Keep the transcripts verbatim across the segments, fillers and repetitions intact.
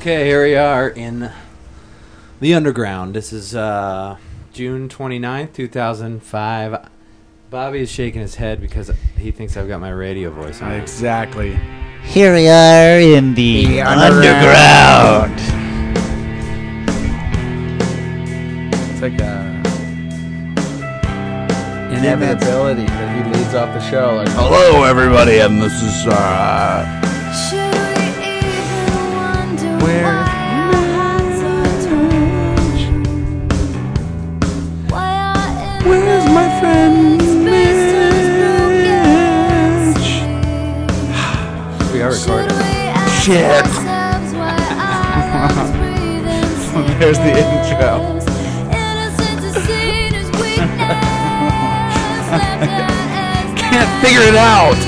Okay, here we are in the underground. This is uh, June twenty-ninth, two thousand five. Bobby is shaking his head because he thinks I've got my radio voice on. Exactly. Here we are in the, the underground. underground. It's like a inevitability that he leads off the show like, hello everybody, and this is uh where Where's my friend Mitch? We are recording. Shit. There's the intro. Can't figure it out.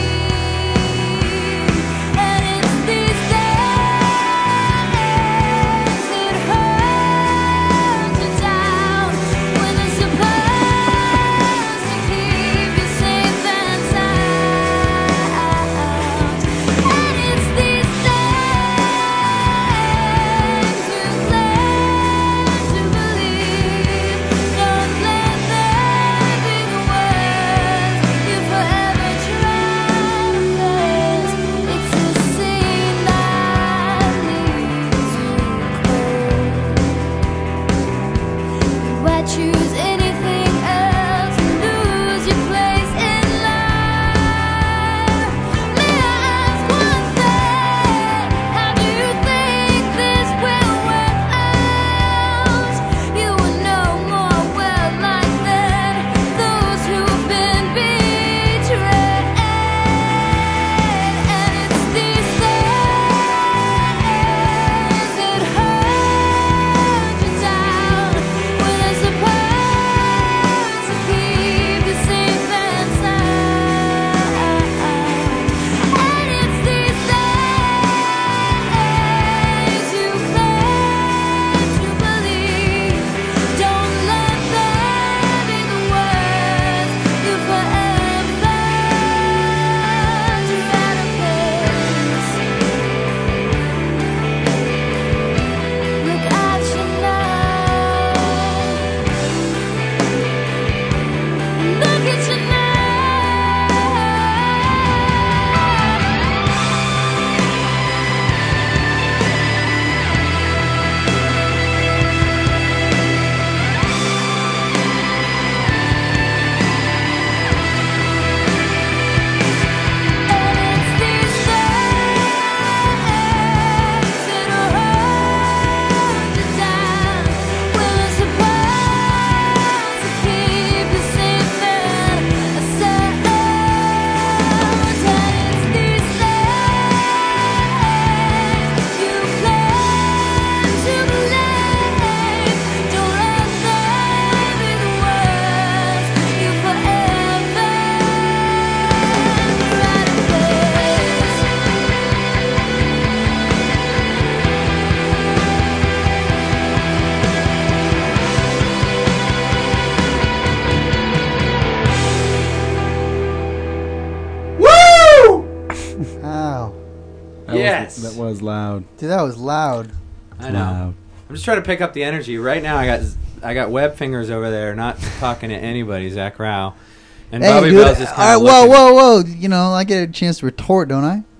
Yes. That was loud. Dude, that was loud. I know. Loud. I'm just trying to pick up the energy. Right now, I got I got web fingers over there, not talking to anybody, Zach Rao. And Hey, Bobby dude, Bell's just all kind right, of whoa, looking. whoa, whoa. You know, I get a chance to retort, don't I?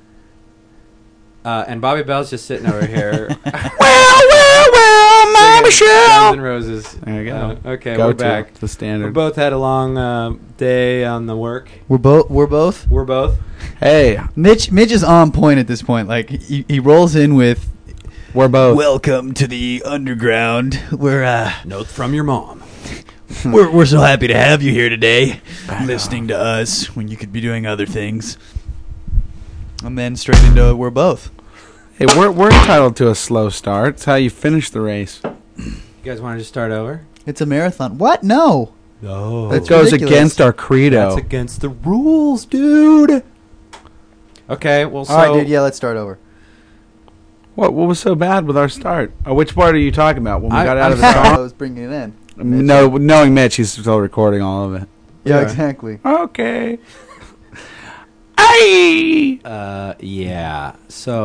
Uh, and Bobby Bell's just sitting over here. Well, well, well, my Guns Michelle. N' Roses. There you go. Uh, okay, Go we're to back. the standard. We both had a long uh, day on the work. We're both. We're both. We're both. Hey, Mitch. Mitch is on point at this point. Like he, he rolls in with, we're both. "Welcome to the underground. We're uh, Notes from your mom. we're we're so happy to have you here today, I know. listening to us when you could be doing other things." And then straight into we're both. Hey, we're we're entitled to a slow start. It's how you finish the race. You guys want to just start over? It's a marathon. What? No. No. That That's goes ridiculous. against our credo. That's against the rules, dude. Okay, well, so... All right, dude. Yeah, let's start over. What what was so bad with our start? Oh, which part are you talking about? When we I- got out I'm of the I song? was bringing it in. No, knowing Mitch, he's still recording all of it. Yeah, Yeah. exactly. Okay. Aye. Uh, yeah. So,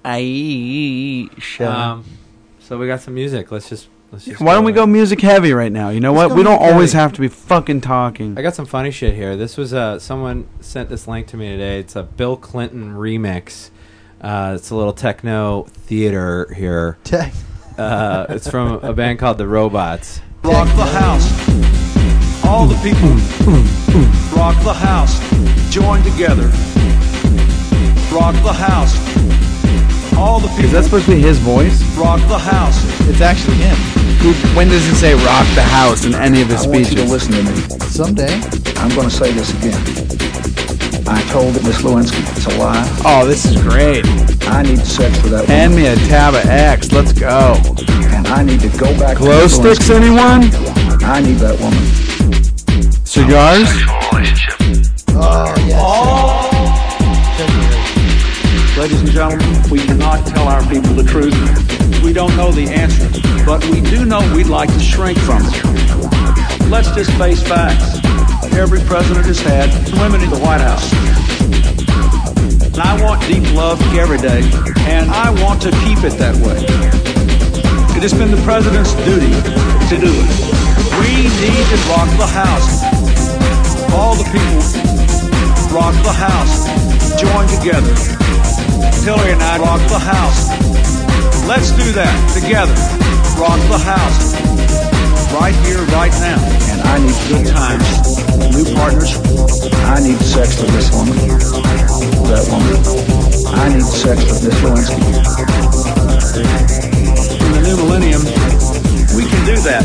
Aisha. Um, so we got some music. Let's just let's just. Why don't we with go it. music heavy right now? You know Let's what? go We don't music always heavy. have to be fucking talking. I got some funny shit here. This was uh someone sent this link to me today. It's a Bill Clinton remix. Uh, it's a little techno theater here. Tech. Uh, it's from a band called The Robots. Rock the house. All the people. Rock the house. Join together. Rock the house. All the people. Is that supposed to be his voice? Rock the house. It's actually him. Who, when does he say rock the house in any of his I want you to speeches? listen to me. Someday. I'm going to say this again. I told Miss Lewinsky it's a lie. Oh, this is great. I need sex with that Hand woman. me a tab of X. Let's go. And I need to go back Glow to Miss sticks, Lewinsky. anyone? I need that woman. Cigars? Oh, yes. Ladies and gentlemen, we cannot tell our people the truth. We don't know the answer, but we do know we'd like to shrink from it. Let's just face facts. Every president has had women in the White House. And I want deep love every day, and I want to keep it that way. It has been the president's duty to do it. We need to rock the house. All the people rock the house. Join together. Hillary and I rock the house. Let's do that together. Rock the house. Right here, right now. And I need Good times. New partners. I need sex with this woman. That woman. I need sex with Miss Lewinsky. In the new millennium, we can do that.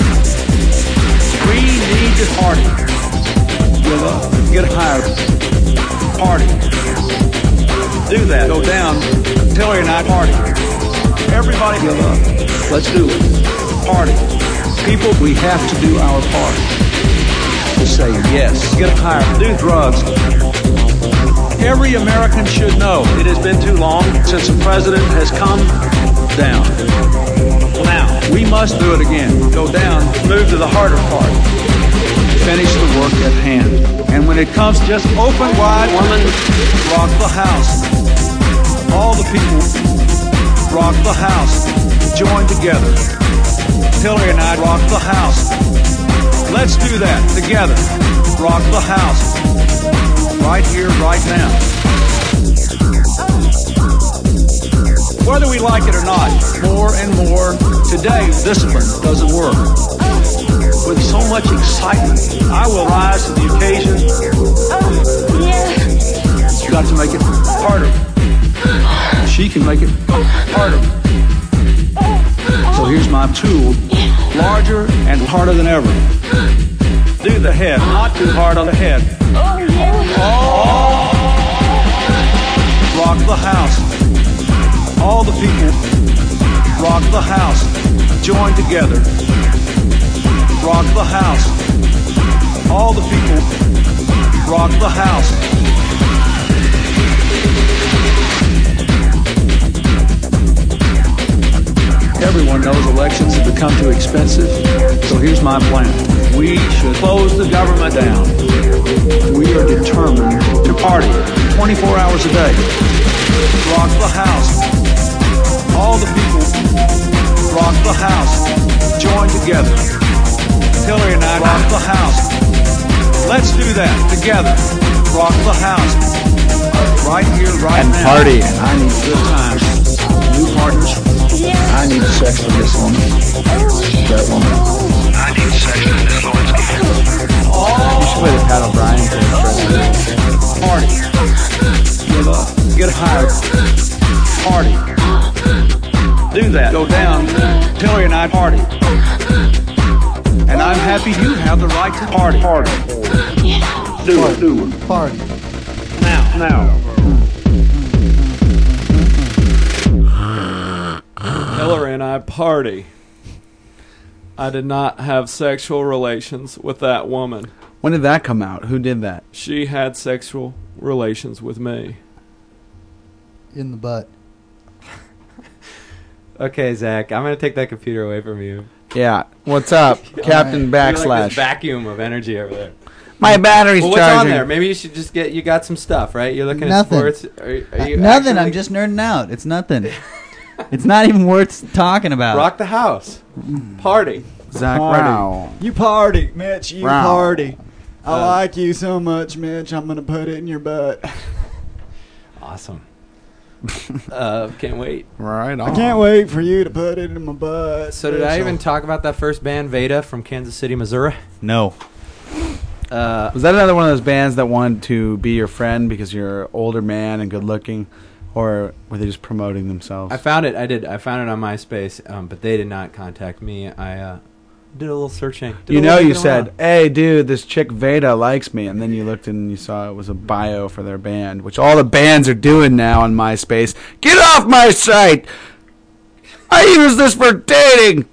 We need to party. Get up, get higher. Party. Do that. Go down. Hillary and I party. Everybody give up. Let's do it. Party. People, we have to do our part. To say yes. Get higher. Do drugs. Every American should know it has been too long since a president has come down. Now, we must do it again. Go down. Move to the harder part. Finish the work at hand. And when it comes, just open wide, woman, rock the house. All the people, rock the house. Join together. Hillary and I rock the house. Let's do that together. Rock the house. Right here, right now. Whether we like it or not, more and more today, discipline doesn't work. With so much excitement, I will rise to the occasion. You got to make it harder. She can make it harder. So here's my tool, larger and harder than ever. Do the head, not too hard on the head. Oh. Rock the house. All the people, rock the house. Join together. Rock the house. All the people, rock the house. Everyone knows elections have become too expensive, so here's my plan. We should close the government down. We are determined to party twenty-four hours a day. Rock the house. All the people, rock the house. Join together. Hillary and I rock the house. Let's do that together. Rock the house. Right here, right And now. party. And I need good times. New partners. I need sex with this woman. That woman. I need sex with Miss Lewinsky. You should play the Pat O'Brien thing. Party. Give up. Get higher. Party. Do that. Go down. Hillary and I party. And I'm happy you have the right to party. Party. Do it. Do it. Party. Now. Now. Hillary and I party. I did not have sexual relations with that woman. When did that come out? Who did that? She had sexual relations with me. In the butt. Okay, Zach, I'm going to take that computer away from you. Yeah. What's up, Captain You're like this Backslash? vacuum of energy over there. My battery's Well, what's charging. on there? Maybe you should just get. You got some stuff, right? You're looking Nothing. at sports. Are, are you Nothing. actually- I'm just nerding out. It's nothing. It's not even worth talking about. rock the house, party. Zach Party. Rao. You party, Mitch. You Wow. party. I Uh, like you so much, Mitch. I'm gonna put it in your butt. Awesome. uh, can't wait. Right on. I can't wait for you to put it in my butt. So did I Mitchell. even talk about that first band, Veda, from Kansas City, Missouri? No. Uh, Was that another one of those bands that wanted to be your friend because you're an older man and good looking, or were they just promoting themselves? I found it. I did. I found it on MySpace, um, but they did not contact me. I uh, did a little searching. Did a you little know, you looking said, around. "Hey, dude, this chick Veda likes me," and then you looked and you saw it was a bio for their band, which all the bands are doing now on MySpace. Get off my site! I use this for dating.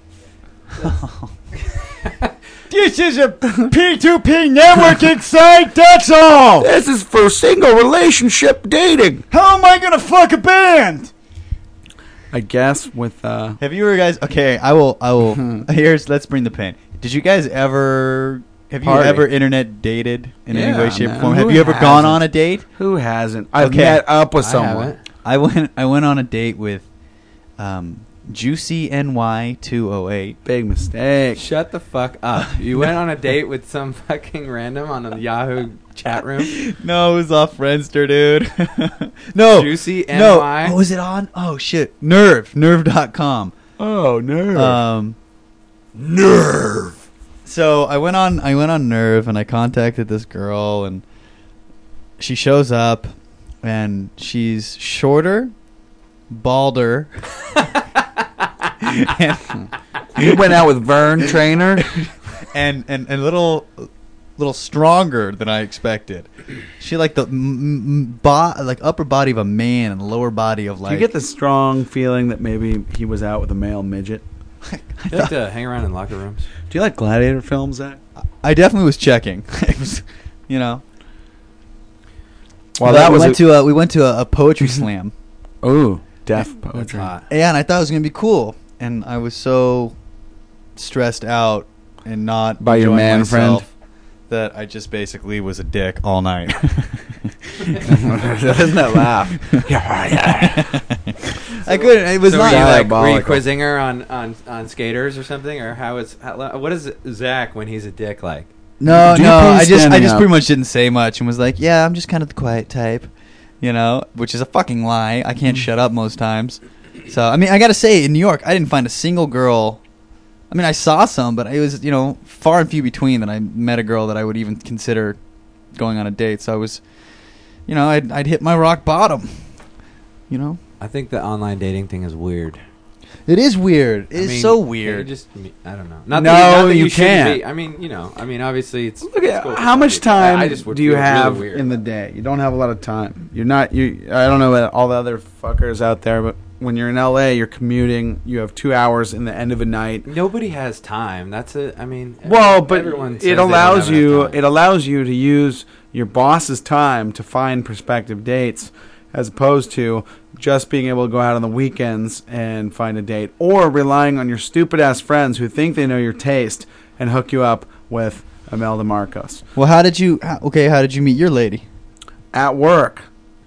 This is a P two P networking site. That's all. This is for single relationship dating. How am I gonna fuck a band? I guess with uh, Have you ever guys? Okay, I will. I will. Here's. Let's bring the pain. Did you guys ever? Have you Party. ever internet dated in any Yeah, way, shape, man. or form? Who Have you ever gone hasn't? on a date? who hasn't? I've Okay. met up with I someone. haven't. I went. I went on a date with um, Juicy N Y two oh eight. Big mistake. Shut the fuck up. You went on a date with some fucking random on a Yahoo chat room. No, it was off Friendster, dude. no, Juicy no. N Y. Oh, was it on? Oh shit, Nerve, Nerve dot com. Oh no. Um, Nerve. So I went on. I went on Nerve, and I contacted this girl, and she shows up, and she's shorter, balder. and, You went out with Vern Trainer. and and and a little little stronger than I expected. She like the m- m- bo- like upper body of a man and the lower body of Do like. you get the strong feeling that maybe he was out with a male midget? You like to hang around in locker rooms? Do you like gladiator films, Zach? I definitely was checking. It was, you know. Well, But that we was went a- to a we went to a, a poetry slam. Ooh, deaf That's poetry. hot. Yeah, and I thought it was gonna be cool, and I was so stressed out and not By your enjoying man myself friend? that I just basically was a dick all night. Doesn't that laugh? I couldn't. It was So not were you like were you diabolical. quizzing her on, on, on skaters or something, or how is how, what is Zach when he's a dick like? No, Do you no. pee I just, I standing just up? pretty much didn't say much and was like, "Yeah, I'm just kind of the quiet type," you know, which is a fucking lie. I can't shut up most times. So, I mean, I gotta say, in New York, I didn't find a single girl. I mean, I saw some, but it was, you know, far and few between that I met a girl that I would even consider going on a date. So I was, you know, I'd, I'd hit my rock bottom. You know, I think the online dating thing is weird. it is weird. It I is mean, so can't weird. you just I don't know. Not No, that you, not that you you shouldn't can't. be. I mean, you know. I mean, obviously, it's Look it's at cool for how some much people. I- time I just would do you feel really have weird. in the day? You don't have a lot of time. You're not you. I don't know about all the other fuckers out there, but when you're in L A, you're commuting. You have two hours in the end of a night. Nobody has time. That's it. I mean, Well, but everyone says it they don't allows have enough you. time. It allows you to use your boss's time to find prospective dates, as opposed to just being able to go out on the weekends and find a date, or relying on your stupid ass friends who think they know your taste and hook you up with Imelda Marcos Well, how did you? How, okay, how did you meet your lady? at work.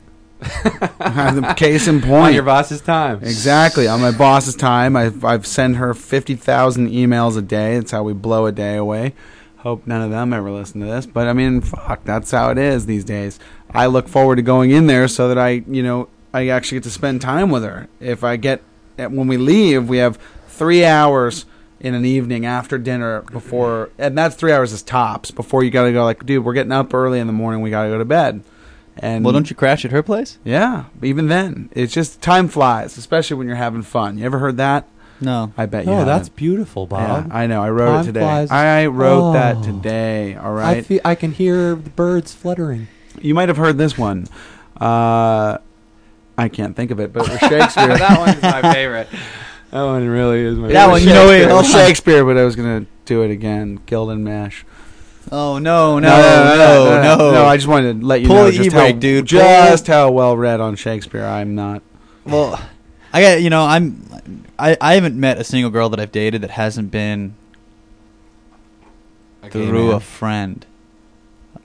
The case in on point. your boss's time. Exactly. On my boss's time, I've, I've sent her fifty thousand emails a day. That's how we blow a day away. Hope none of them ever listen to this. But, I mean, fuck, that's how it is these days. I look forward to going in there so that I, you know, I actually get to spend time with her. If I get, when we leave, we have three hours in an evening after dinner before, and that's three hours as tops, before you got to go like, dude, we're getting up early in the morning. We got to go to bed. And Well, don't you crash at her place? Yeah, even then, it's just time flies, especially when you're having fun. You ever heard that? No. I bet you. Oh, haven't. that's beautiful, Bob. Yeah, I know. I wrote Time it today. flies. I wrote Oh. that today. All I right. feel, I can hear the birds fluttering. You might have heard this one. Uh, I can't think of it, but it was Shakespeare. that one's my favorite. That one really is my That favorite. one, you know, Shakespeare. it- It was Shakespeare, but I was gonna do it again. Killed and mash. Oh no, no, no, no, no! no, no, I just wanted to let you Pull know the just e-brake, how, dude. just how well read on Shakespeare I'm not. Well, I got you know I'm I, I haven't met a single girl that I've dated that hasn't been Okay, through man. a friend.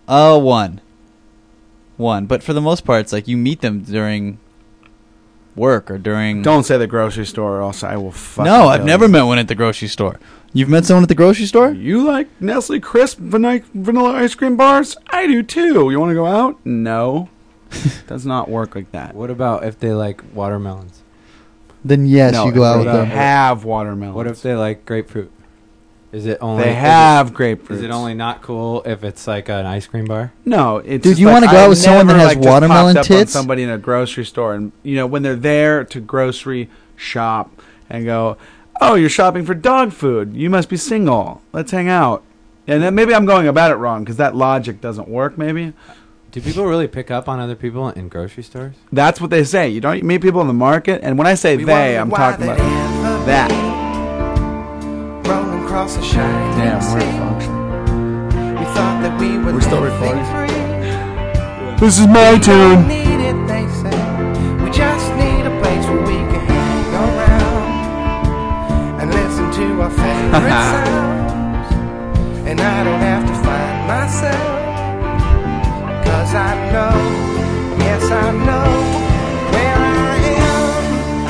Uh, one. One. But for the most part, it's like you meet them during work or during... Don't say the grocery store, or else I will fucking No, I've kill never you. met one at the grocery store. You've met someone at the grocery store? You like Nestle Crisp vanilla, vanilla ice cream bars? I do too. You want to go out? No. Does not work like that. What about if they like watermelons? Then yes, no, you go if out they with them. have watermelons. What if they like grapefruit? Is it only? They is have it- grapefruit. Is it only not cool if it's like an ice cream bar? No, it's Dude, just you like, wanna go out I've with someone that never, has like, just watermelon popped up on tits? somebody in a grocery store, and you know when they're there to grocery shop and go, "Oh, you're shopping for dog food. You must be single. Let's hang out." And then maybe I'm going about it wrong because that logic doesn't work. Maybe Do people really pick up on other people in grocery stores? that's what they say. You don't meet people in the market, and when I say they, I'm talking about that. Rolling across a shining Damn, we're sea. functioning. We thought that we were We're still living recording? free. This is my We tune. don't need it, they say. We just need a place where we can hang around and listen to our favorite sounds. And I don't have to find myself, 'cause I know, yes I know where I am.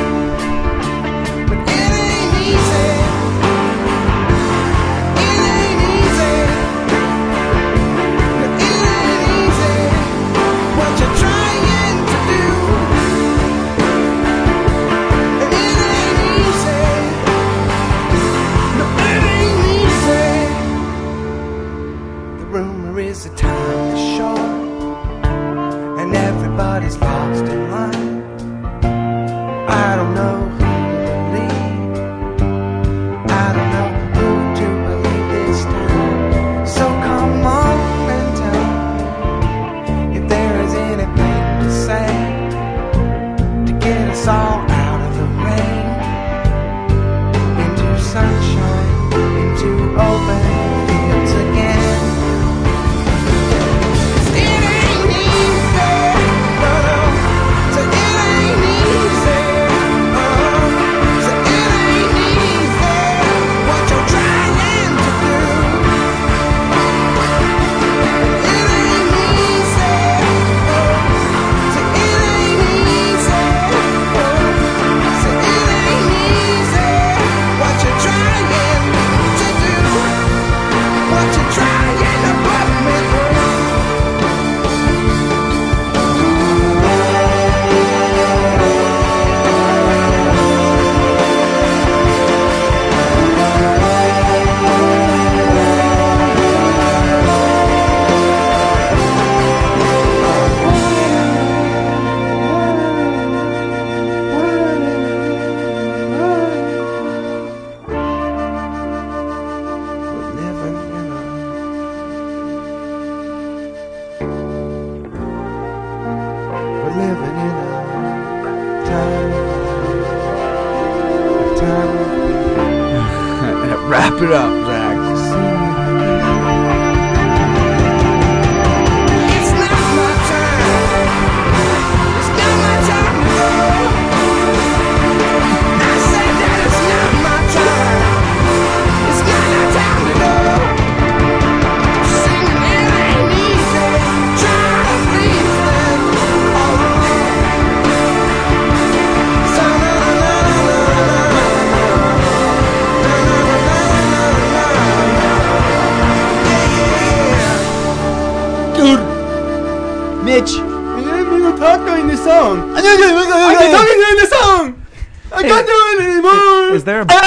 But it ain't easy. It ain't easy. But it ain't easy what you're trying to do. And it ain't easy. No, it ain't easy. The rumor is the time is short, and everybody's lost in line. I don't know who to believe. I don't know who to believe this time. So come on and tell me if there is anything to say to get us all out of the rain, into sunshine, into open fields again. It ain't easy, no, no. So it ain't easy, oh. So it ain't easy what you're trying to do. It ain't easy, oh. So it ain't easy, oh. So it ain't easy what you're trying to do. What you're trying to put me through. We're living in a We're living in a time of a time of Wrap it up, Zach. It's not my time. It's not my time to go. I said that it's not my time. It's not my time to go. Singing it ain't easy. Trying to please them all alone. So na na na na na na na na na. Dude. Mitch. I'm gonna talk during the song. I can talk during the song. I can't do it anymore. Is there a, is there a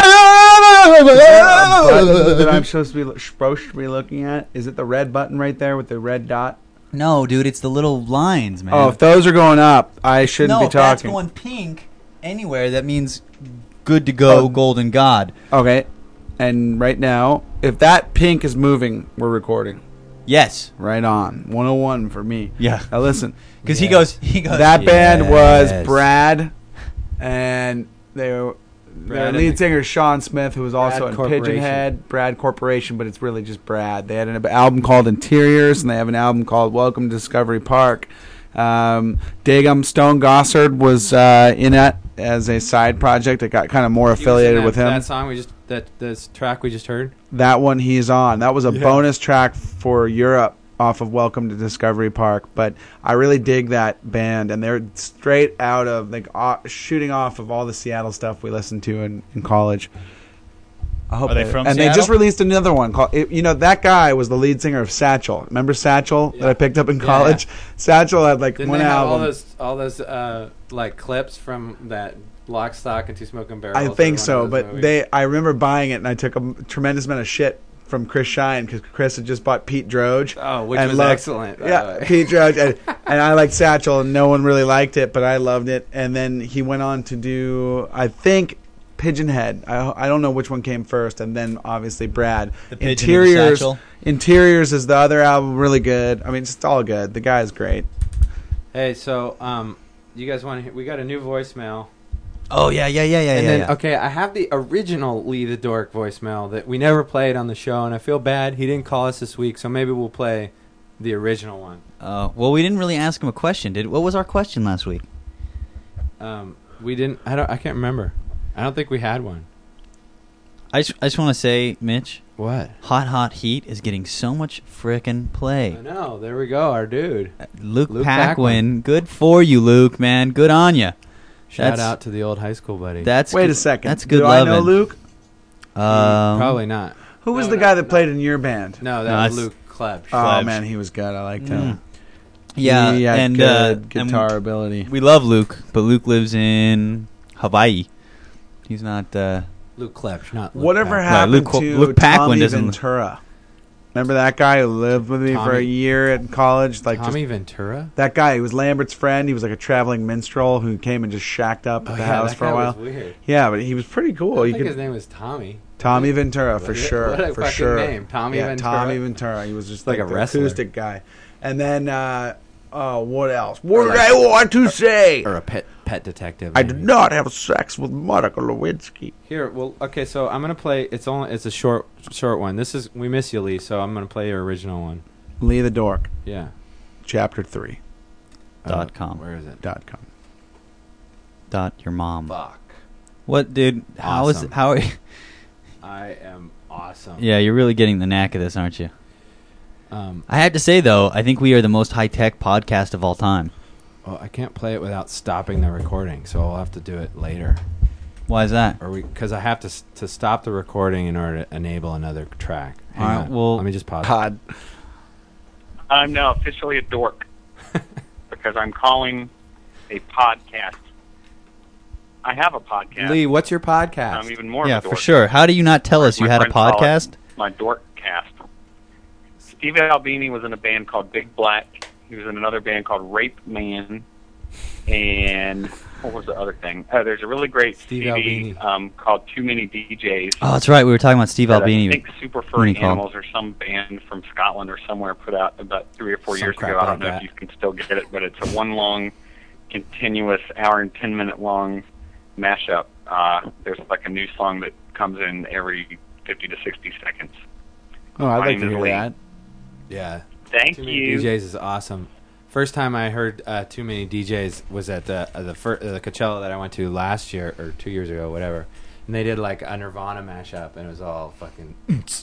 button that I'm supposed to be supposed to be looking at? Is it the red button right there with the red dot? No, dude, it's the little lines, man. Oh, if those are going up, I shouldn't no, be if that's talking. going pink anywhere, that means good to go, Oh. golden god. Okay, and right now, if that pink is moving, we're recording. Yes. Right on. one oh one for me. Yeah. Now listen, Because he goes, he goes. that band was Yes. Brad, and they were their Brad lead and- singer Sean Smith, who was also Brad in Corporation. Pigeon Head, Brad Corporation, but it's really just Brad. They had an album called Interiors, and they have an album called Welcome to Discovery Park. Um, Dagum Stone Gossard was uh, in it as a side project. It got kind of more He was in affiliated that, with him. That song we just that this track we just heard. That one he's on. That was a Yeah. bonus track for Europe off of Welcome to Discovery Park, but I really dig that band, and they're straight out of like uh, shooting off of all the Seattle stuff we listened to in, in college. I hope Are they from and Seattle? they just released another one called. It, you know, that guy was the lead singer of Satchel. Remember Satchel Yeah. that I picked up in Yeah, college? Satchel had like Didn't one they have album. all those all those uh, like clips from that Lock, Stock, and Two Smoking Barrels? I or think one so, of those but movies? they. I remember buying it, and I took a m- tremendous amount of shit from Chris Shine because Chris had just bought Pete Droge. Oh, which and was loved- excellent. by the Yeah, way. Pete Droge, and, and I liked Satchel, and no one really liked it, but I loved it. And then he went on to do, I think, Pigeon Head. I, I don't know which one came first, and then obviously Brad. The Pigeon and the Interiors. Satchel. Interiors is the other album, really good. I mean, it's all good. The guy's great. Hey, so um, you guys want to? We got a new voicemail. Oh yeah, yeah, yeah, yeah, And yeah. then, yeah. okay, I have the original Lee the Dork voicemail that we never played on the show, and I feel bad he didn't call us this week, so maybe we'll play the original one. Uh, well, we didn't really ask him a question, did? What was our question last week? Um, we didn't. I don't. I can't remember. I don't think we had one. I just, I just want to say, Mitch, What? Hot Hot Heat is getting so much frickin' play. I know. There we go. Our dude. Luke, Luke Paquin, good for you, Luke, man. Good on you. Shout That's- out to the old high school buddy. That's Wait good, a second. That's good Do loving. I know Luke? Um, Probably not. Who was No, the no, guy that no. played in your band? No, that No, was it's- Luke Klebsch. Oh, Klebsch. man, he was good. I liked Mm. him. Yeah, he had and good uh, guitar and ability. we love Luke, but Luke lives in Hawaii. He's not. Uh, Luke Klebsch, not Luke Whatever Paquin. happened Luke- to Luke Paquin Tommy doesn't- Ventura? Remember that guy who lived with me for a Tommy- year in college? Like Tommy just, Ventura? that guy. He was Lambert's friend. He was like a traveling minstrel who came and just shacked up at Oh, the yeah, house that for a guy while. was weird. Yeah, but he was pretty cool. I You think could his name was Tommy. Tommy Ventura for What a- sure. what a for fucking sure. name, Tommy yeah, Ventura. Tommy Ventura. He was just Like like, a the wrestler. acoustic guy. And then, uh, oh, what else? What Or did like- I want to say? Or a pet pet detective. I maybe. did not have sex with Monica Lewinsky. Here, well, okay, so I'm gonna play. It's only it's a short short one. This is We Miss You, Lee. So I'm gonna play your original one. Lee the Dork, Yeah. chapter three dot Uh, com. Where is it? dot com. Dot your mom. Fuck. What, dude? How is Awesome. how? Are you, I am awesome. yeah, you're really getting the knack of this, aren't you? Um. I have to say though, I think we are the most high tech podcast of all time. Well, I can't play it without stopping the recording, so I'll have to do it later. Why is that? Or we because I have to s- to stop the recording in order to enable another track. Hang All right, on. well- let me just pause. Pod. I'm now officially a dork because I'm calling a podcast. I have a podcast. Lee, what's your podcast? I'm even more Yeah, of a dork. for sure. How do you not tell us you My had a friends call it podcast? My dork cast. Steve Albini was in a band called Big Black. He was in another band called Rape Man. And what was the other thing? Uh, there's a really great Steve C D Albini. um, called Too Many D Js. Oh, that's right. We were talking about Steve that Albini. I think Super What Furry do you call it? Animals or some band from Scotland or somewhere put out about three or four Some years crap ago. I don't like know that. if you can still get it, but it's a one long, continuous hour and ten minute long mashup. Uh, there's like a new song that comes in every fifty to sixty seconds. Oh, I'd My like name to is hear Lee. that. Yeah. Thank Too Many you. D Js is awesome. First time I heard uh, Too Many D Js was at the uh, the, fir- uh, the Coachella that I went to last year or two years ago, whatever. And they did like a Nirvana mashup, and it was all fucking.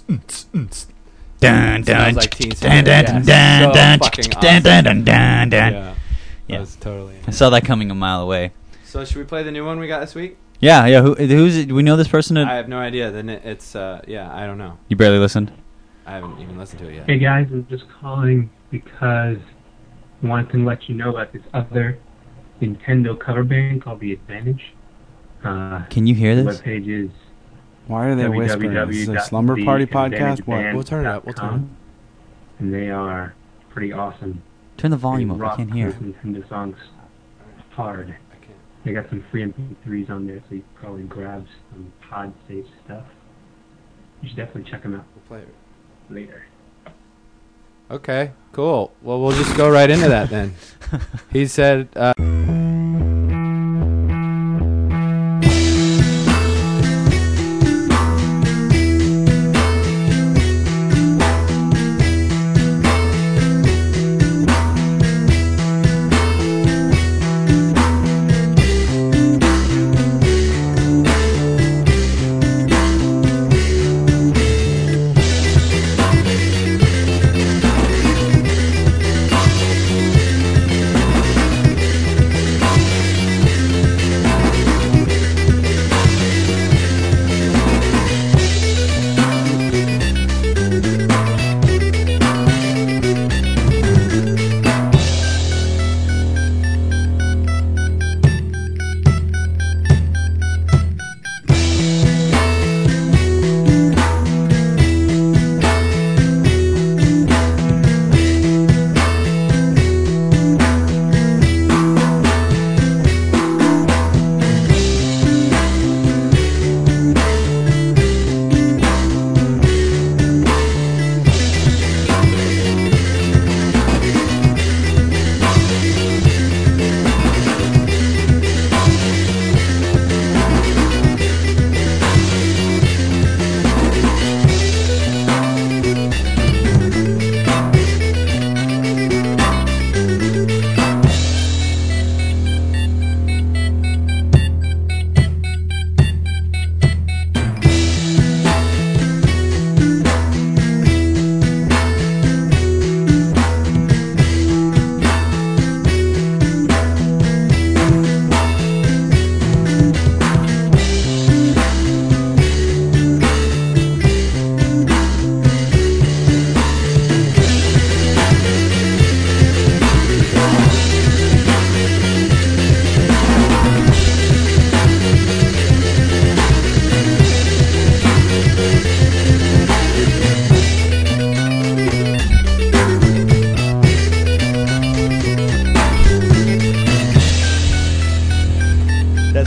Dun, Smells dun, like Teen dun, Spirit, dun, yeah. dun, So dun, fucking dun, awesome. dun, dun, dun, dun. Yeah, Yeah. that was totally. I saw that coming a mile away. So should we play the new one we got this week? Yeah, yeah. Who, who's it? Do we know this person? I have no idea. Then it, it's uh, yeah, I don't know. You barely listened. I haven't even listened to it yet. Hey guys, I'm just calling because I wanted to let you know about this other Nintendo cover band called The Advantage. Uh, Can you hear the this? webpage is Why are they whispering? Is this a slumber party podcast? What? We'll turn it up. We'll turn it up. And they are pretty awesome. Turn the volume They up. I rock can't hear. those Nintendo songs hard. I can't. They got some free M P threes on there, so you can probably grab some pod safe stuff. You should definitely check them out We'll play it. later. Okay, cool. Well, we'll just go right into that then. He said. Uh,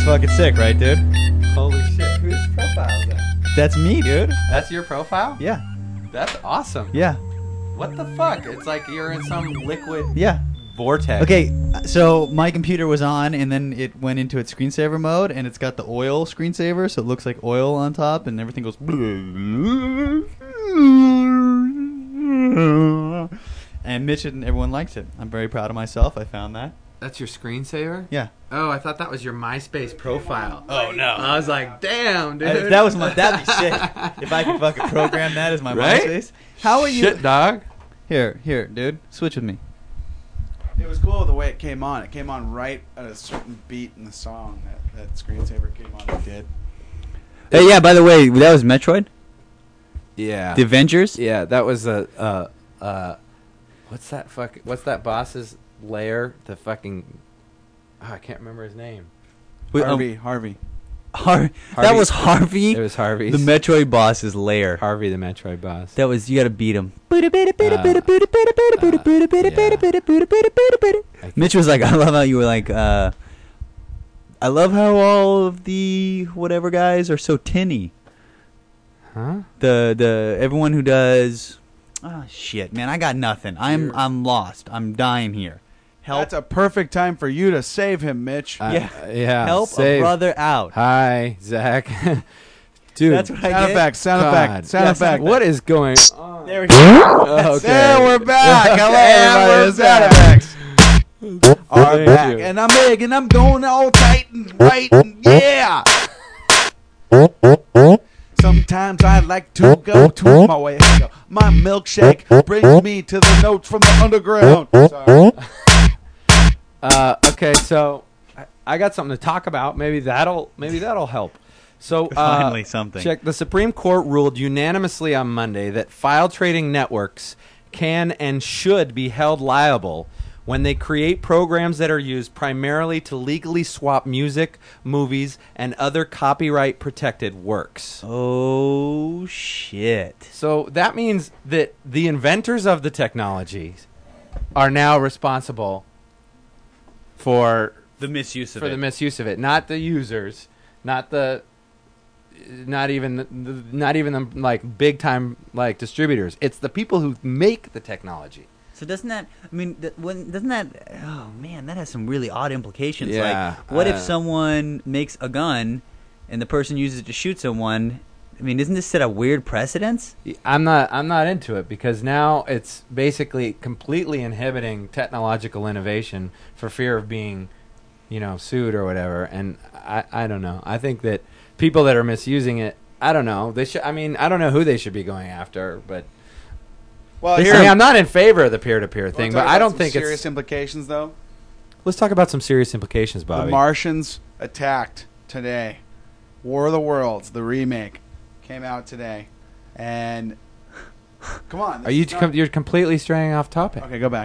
That's fucking sick, right, dude? Holy shit! Whose profile is that? That's me, dude. That's your profile? Yeah. That's awesome. Yeah. What the fuck? It's like you're in some liquid Yeah. vortex. Okay, so my computer was on, and then it went into its screensaver mode, and it's got the oil screensaver, so it looks like oil on top, and everything goes. And Mitch and everyone likes it. I'm very proud of myself. I found that. That's your screensaver? Yeah. Oh, I thought that was your MySpace profile. Oh no! I was like, damn, dude. If that was my, that'd be sick. If I could fucking program that as my Right? MySpace. How are you? Shit, dog. Here, here, dude. Switch with me. It was cool the way it came on. It came on right at a certain beat in the song that, that screensaver came on. It did. Hey, yeah. By the way, that was Metroid. Yeah. The Avengers. Yeah, that was a uh uh, what's that fuck? What's that boss's lair? The fucking, oh, I can't remember his name. Wait, Harvey. um, Harvey. Har- Harvey. That was Harvey. It was Harvey. The Metroid boss's lair. Harvey, the Metroid boss. That was, you got to beat him. Mitch was like, I love how you were like, uh, I love how all of the whatever guys are so tinny. Huh? The the everyone who does. Oh shit, man! I got nothing. I'm You're- I'm lost. I'm dying here. Help! That's a perfect time for you to save him, Mitch. Uh, Yeah. yeah. Help save. a brother out. Hi, Zach. Dude. That's what I Sound get. effects. Sound God. effects. Sound Yeah, effects. What is going on? There we go. Oh, okay. Yeah, we're back. Okay, Hello, everybody, we're it's sound back. effects. Are Thank back, you. and I'm big, and I'm going all tight and right, and yeah. Sometimes I like to go to my way. My milkshake brings me to the notes from the underground. Sorry. Uh, okay, so I, I got something to talk about. Maybe that'll maybe that'll help. So uh, Finally something. Check. The Supreme Court ruled unanimously on Monday that file trading networks can and should be held liable when they create programs that are used primarily to legally swap music, movies, and other copyright-protected works. Oh shit! So that means that the inventors of the technologies are now responsible for The misuse of for it. the misuse of it, not the users, not the, not even the, the, not even the like big time like distributors. It's the people who make the technology. So doesn't that? I mean, th- when, doesn't that? Oh man, that has some really odd implications. Yeah, like, what uh, if someone makes a gun, and the person uses it to shoot someone? I mean, doesn't this set a weird precedence? I'm not I'm not into it because now it's basically completely inhibiting technological innovation for fear of being, you know, sued or whatever. And I, I don't know. I think that people that are misusing it, I don't know. They should. I mean, I don't know who they should be going after, but Well, I here mean, I'm not in favor of the peer-to-peer Wanna thing, talk but I about don't some think serious it's. implications, though. Let's talk about some serious implications, The Bobby. Martians attacked today. War of the Worlds, the remake, came out today, and come on. this Are you is com- not- you're completely straying off topic? Okay, go back.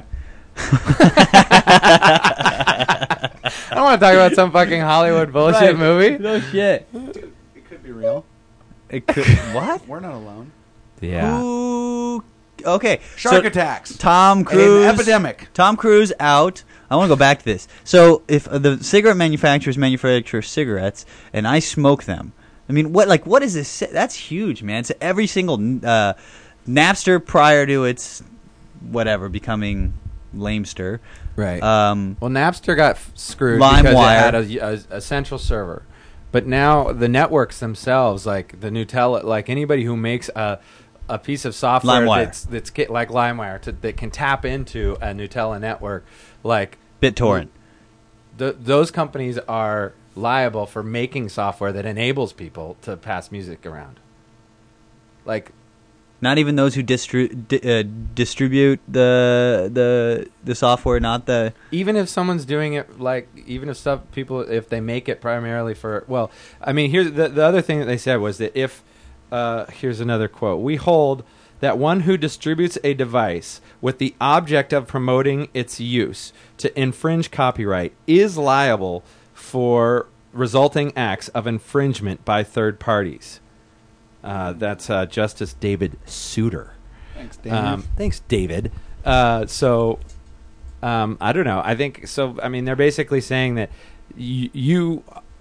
I don't want to talk about some fucking Hollywood bullshit Right. movie. No shit. It could be real. It could. What? We're not alone. Yeah. Who? Okay. Shark so attacks. Tom Cruise. An epidemic. Tom Cruise out. I want to go back to this. So, if uh, the cigarette manufacturers manufacture cigarettes and I smoke them, I mean, what? Like, what is this? That's huge, man. So every single uh, Napster prior to its whatever becoming lamester. Right. Um, Well, Napster got f- screwed because it LimeWire. had a, a, a central server, but now the networks themselves, like the Nutella, like anybody who makes a a piece of software LimeWire. that's that's ca- like LimeWire to, that can tap into a Nutella network, like BitTorrent. th- those companies are liable for making software that enables people to pass music around. Like, Not even those who distri- di- uh, distribute the the the software, not the. even if someone's doing it, like, even if some people, if they make it primarily for, well, I mean, here's the, the other thing that they said was that if, uh, here's another quote, we hold that one who distributes a device with the object of promoting its use to infringe copyright is liable for resulting acts of infringement by third parties. Uh, that's uh, Justice David Souter. Thanks, David. Um, thanks, David. Uh, so, um, I don't know. I think so. I mean, they're basically saying that y- you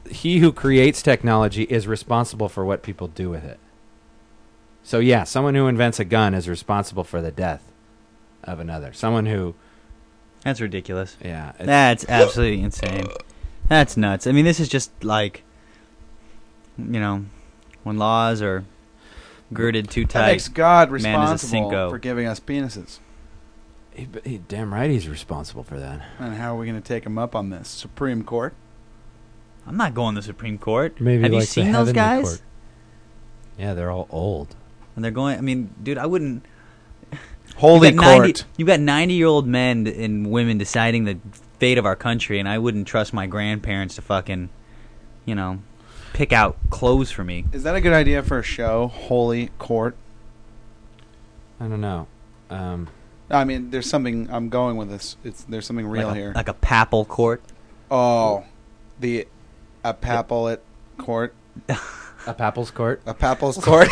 he who creates technology is responsible for what people do with it. So yeah, someone who invents a gun is responsible for the death of another. Someone who That's ridiculous. Yeah, it's, That's absolutely insane. That's nuts. I mean, this is just like, you know, when laws are girded too That tight. makes God man is a responsible cinco. for giving us penises. he, he, damn right he's responsible for that. And how are we going to take him up on this? Supreme Court? I'm not going to the Supreme Court. Maybe Have like you seen the those heavenly guys? court. Yeah, they're all old. And they're going. I mean, dude, I wouldn't. Holy you've got ninety, court. you've got ninety-year-old men and women deciding the fate of our country, and I wouldn't trust my grandparents to fucking, you know, pick out clothes for me. Is that a good idea for a show? Holy court? I don't know. Um, I mean, there's something. I'm going with this. It's there's something real like a, here. like a papal court. Oh, the a papalate court. a papal's court. A papal's court.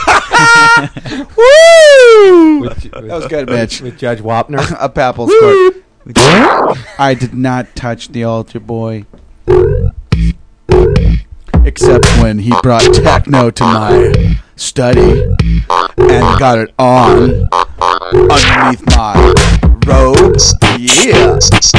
Woo! With, with, That was good, bitch. With Judge Wapner. A papal's court. I did not touch the altar boy. Except when he brought techno to my study and got it on underneath my robe. Yeah.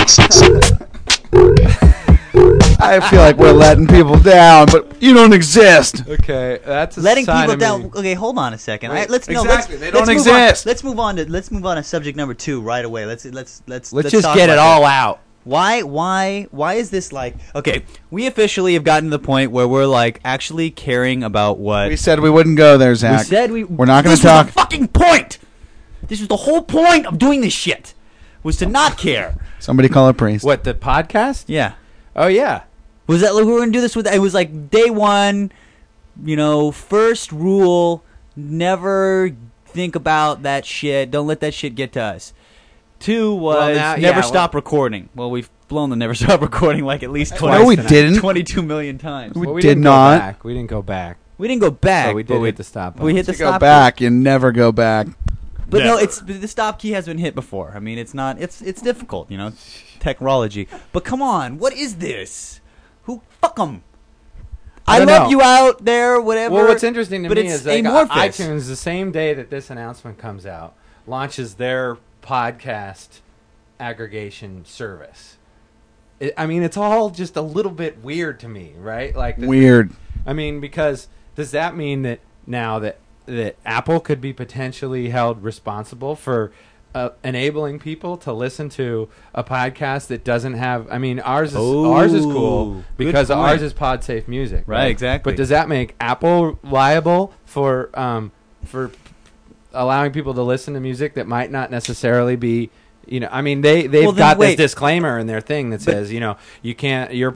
I feel like we're letting people down, but you don't exist. Okay, that's a Letting sign people of down. me. Okay, hold on a second. Wait, All right, let's no, exactly, let's, they don't let's move on- exist. Let's move on to let's move on to subject number two right away. Let's let's let's Let's just talk get it about all this. out. Why why why is this like okay? We officially have gotten to the point where we're like actually caring about what We said we wouldn't go there, Zach. we said. We We're not going this to was talk. the fucking point. This was the whole point of doing this shit was to not care. Somebody call a priest. What, the podcast? Yeah. Oh, yeah. Was that like we were gonna do this with? It was like day one, you know. First rule: never think about that shit. Don't let that shit get to us. Two was Well, now- never yeah, stop recording. Well, we've blown the never stop recording like at least twenty. No, we tonight. didn't. Twenty-two million times. We Well, we did didn't not. Go back. We didn't go back. We didn't go back. But we but did we, hit the stop We button. hit the To go stop back, you never go back. But no, Never. it's the stop key has been hit before. I mean, it's not. It's it's difficult, you know, technology. But come on, what is this? Who fuck 'em? I I, don't love know. you out there, whatever. Well, what's interesting to but me it's is like amorphous. iTunes, the same day that this announcement comes out, launches their podcast aggregation service. It, I mean, it's all just a little bit weird to me, right? Like the- Weird. I mean, because does that mean that now that that Apple could be potentially held responsible for uh, enabling people to listen to a podcast that doesn't have? I mean, ours is Oh, ours is cool good because point. ours is PodSafe Music, Right, exactly. But does that make Apple liable for um, for allowing people to listen to music that might not necessarily be? You know, I mean, they they've Well, then got wait. this disclaimer in their thing that says, you know, you can't. You're.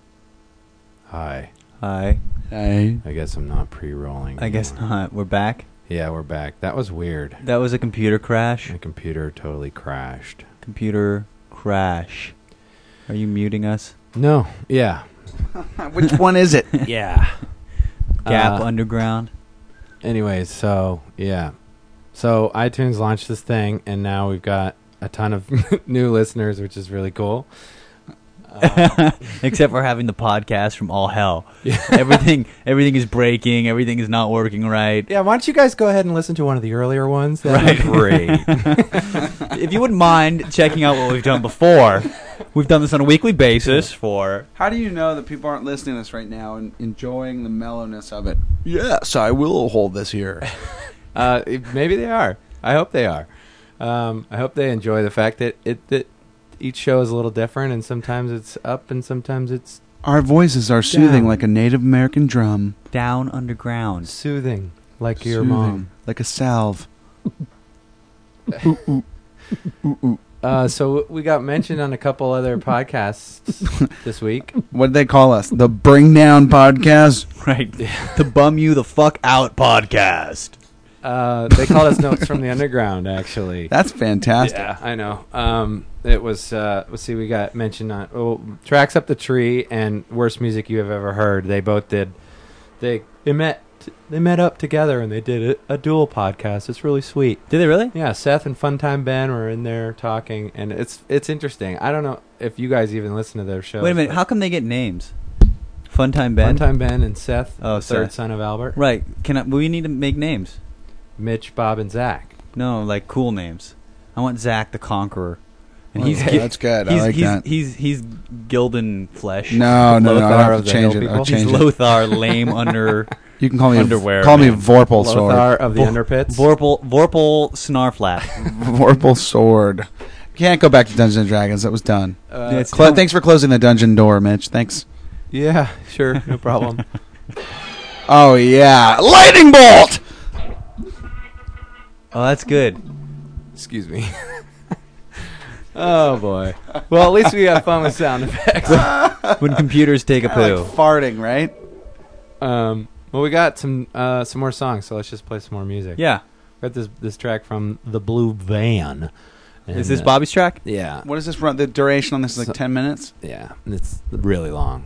Hi. Hi. Hey. I guess I'm not pre-rolling. I guess anymore. not. We're back. Yeah, we're back. That was weird. That was a computer crash. My computer totally crashed. Computer crash. Are you muting us? No. Yeah. Which one is it? Yeah. Gap Uh, Underground. Anyways, so yeah, so iTunes launched this thing, and now we've got a ton of new listeners, which is really cool. Uh, Except for having the podcast from all hell. yeah. everything, everything is breaking. Everything is not working right. Yeah. Why don't you guys go ahead and listen to one of the earlier ones? Right. That'd be great. If you wouldn't mind checking out what we've done before, we've done this on a weekly basis for. How do you know that people aren't listening to this right now and enjoying the mellowness of it? Yes, I will hold this here. uh, if- maybe they are. I hope they are. Um, I hope they enjoy the fact that it that each show is a little different, and sometimes it's up, and sometimes it's Our voices are soothing Down. like a Native American drum. Down Underground. soothing, like your Soothing, mom. like a salve. ooh, ooh, ooh, ooh. Uh, so we got mentioned on a couple other podcasts this week. What did they call us? The Bring Down Podcast? Right. The Bum You the Fuck Out podcast. Uh, they called us Notes from the Underground, actually. That's fantastic. Yeah, I know. Um, it was, uh, let's see, we got mentioned on oh, Tracks Up the Tree and Worst Music You Have Ever Heard. They both did, they, they met they met up together and they did a, a dual podcast. It's really sweet. Did they really? Yeah, Seth and Funtime Ben were in there talking, and it's it's interesting. I don't know if you guys even listen to their shows. Wait a minute. but- How come they get names? Funtime Ben. Funtime Ben and Seth, Oh, the third Seth. son of Albert. Right. Can I, we need to make names. Mitch, Bob, and Zach. No, like cool names. I want Zach the Conqueror. And Okay, he's Gi- that's good. I He's, like he's, that. He's he's Gildan Flesh. No, no, no. I Lothar have of to the change Hill it. I'll People? change He's it. Lothar, lame under You can call me underwear. Call me man. Vorpal Sword. Lothar of the Vor- Underpits. Vorpal, Vorpal Snarflap. Vorpal Sword. Can't go back to Dungeons and Dragons. That was done. Uh, Yeah, it's Cl- time- thanks for closing the dungeon door, Mitch. Thanks. yeah, sure, no problem. Oh yeah, lightning bolt. Oh, that's good. Excuse me. Oh boy. Well, at least we got fun with sound effects. When computers take a I like poo. farting, right? Um, well, we got some uh, some more songs, so let's just play some more music. Yeah. We got this this track from the Blue Van. And, Is this uh, Bobby's track? Yeah, What is this run? The duration on this is like So- ten minutes. yeah. It's really long.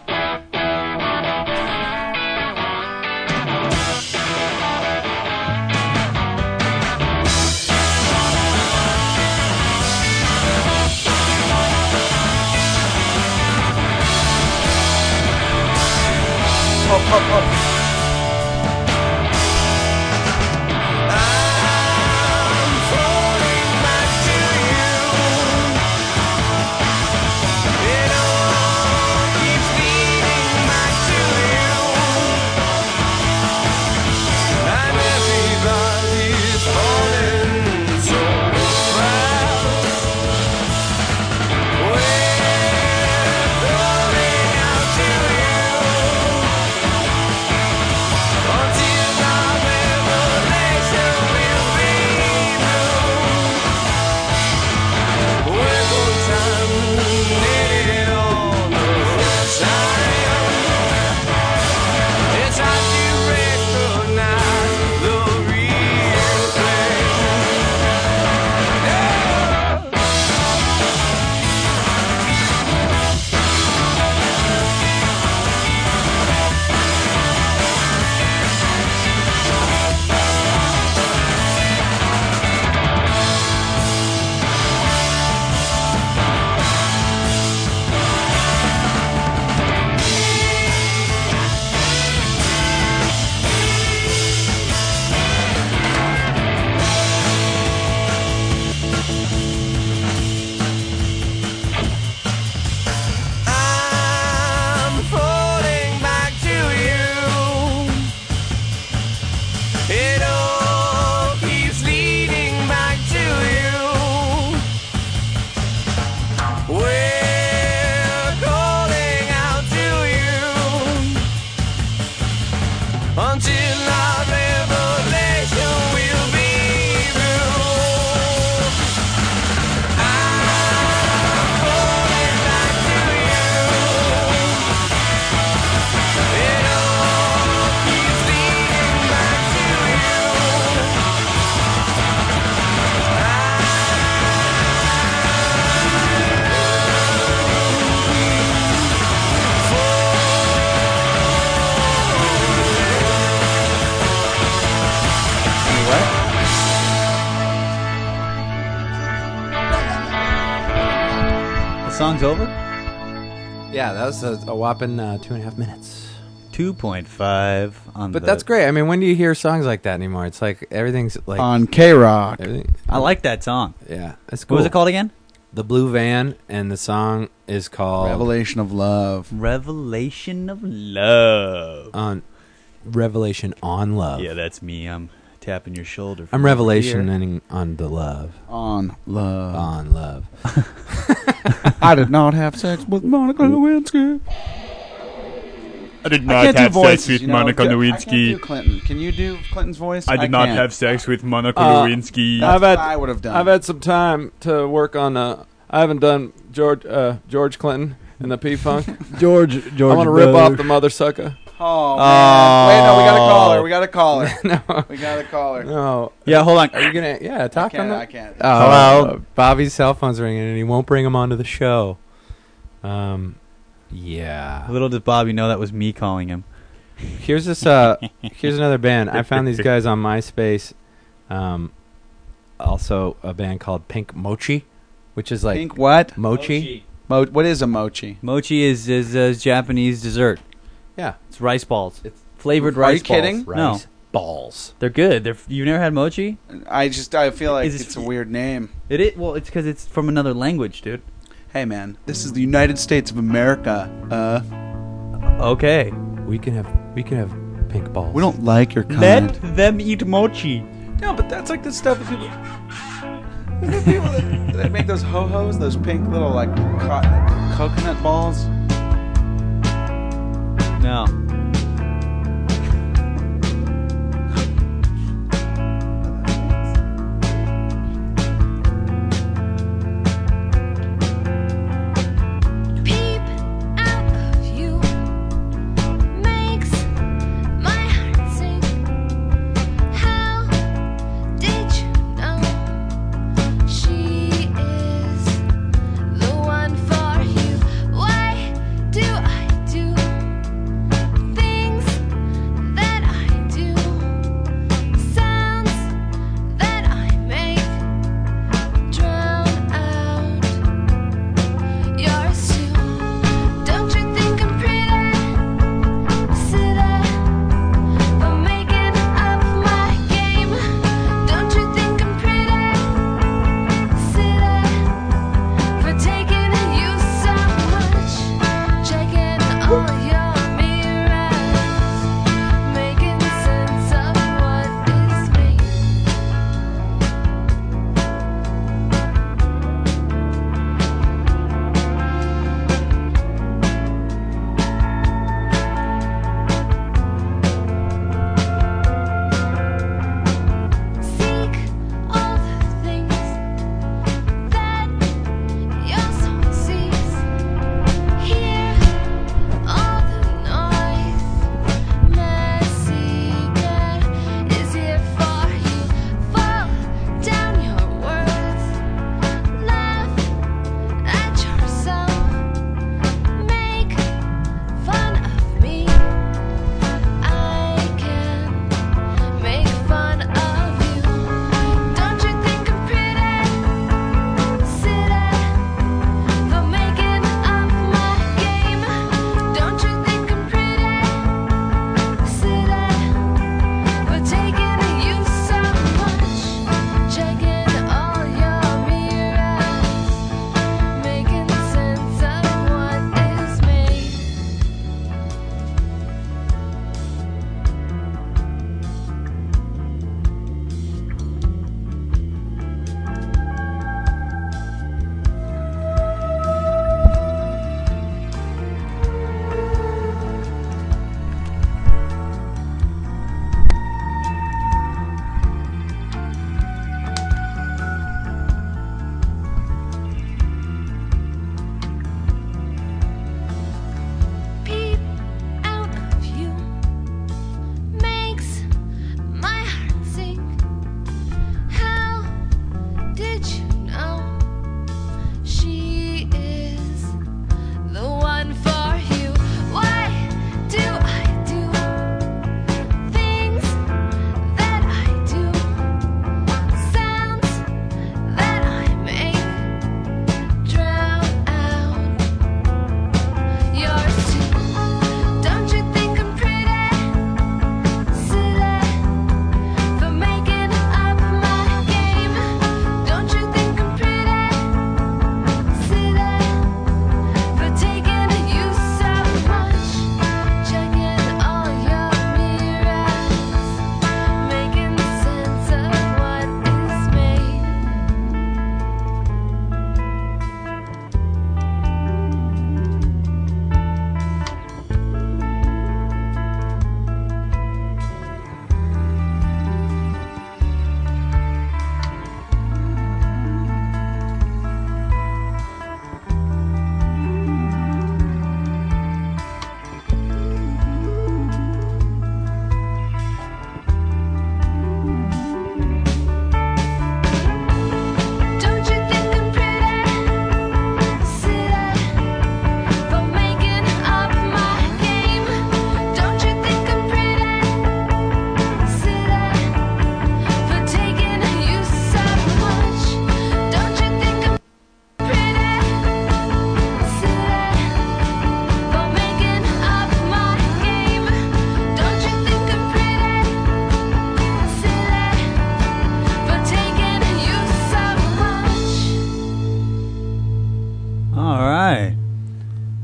Song's over? Yeah, that was a, a whopping uh, two and a half minutes. two point five on But the... that's great. I mean, when do you hear songs like that anymore? It's like everything's like On K-Rock. everything. I like that song. Yeah, it's What cool. was it called again? The Blue Van, and the song is called Revelation of Love. Revelation of Love. on Revelation on Love. Yeah, that's me. I'm tapping your shoulder. I'm from over revelationing on the love. On Love. On love. I did not have sex with Monica Lewinsky. I did I not can't do have voices, sex with you know. Monica I can't Lewinsky. do Clinton. Can you do Clinton's voice? I did not can't. have sex with Monica Uh, Lewinsky. That's I've what had- I would have done. I've had some time to work on. Uh, I haven't done George uh, George Clinton and the P Funk. George, George. I want to rip off the mother sucker. Oh, man. Oh. Wait, no, we got a caller. We got a caller. no, We got a caller. no. Yeah, hold on. Are you gonna? Yeah, I talk on can't. that. I can't. Oh, Hello? Bobby's cell phone's ringing, and he won't bring him onto the show. Um, yeah. Little does Bobby know that was me calling him. Here's this. Uh, here's another band. I found these guys on MySpace. Um, also a band called Pink Mochi, which is like Pink what? mochi. Mo- what is a mochi? Mochi is is uh, Japanese dessert. Yeah. It's rice balls. It's flavored Are rice you kidding? balls. No. Rice balls. They're good. They're you've never had mochi? I just I feel like Is it- it's a weird name. It is well, it's because it's from another language, dude. Hey man, this is the United States of America. Uh, Okay. We can have we can have pink balls. we don't like your kind. Let them eat mochi. No, but that's like the stuff that people. The people that, that make those ho hos, those pink little like co- coconut balls. No. Peep out of you makes my heart sing. How did you know she is the one for you? Why do I do things that I do? Sounds that I make drown out yours too. Don't you think I'm pretty? Silly for making up my game. Don't you think I'm pretty? Silly for taking you so much. Checking all your mirrors, making sense of what is me. Seek all the things that your soul sees. Hear all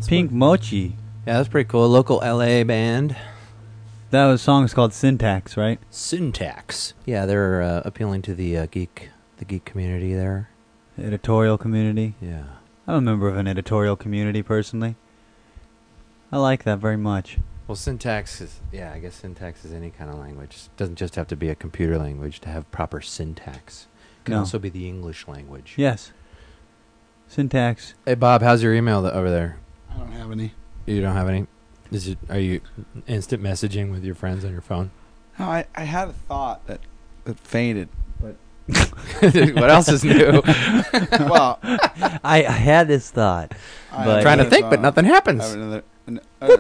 Pink Mochi. Yeah, that's pretty cool. Local L A band. That was song's called Syntax, right? Syntax. Yeah, they're uh, appealing to the uh, geek, the geek community there. Editorial community. Yeah. I'm a member of an editorial community personally. I like that very much. Well, syntax is, yeah, I guess syntax is any kind of language. It doesn't just have to be a computer language to have proper syntax. It can No. also be the English language. Yes. Syntax. Hey, Bob, how's your email th- over there? I don't have any. You don't have any? Is it? Are you instant messaging with your friends on your phone? No, I, I had a thought that, that faded, but what else is new? well, I, I had this thought. I but trying to have think, a but thought. nothing happens. I have another- an- uh,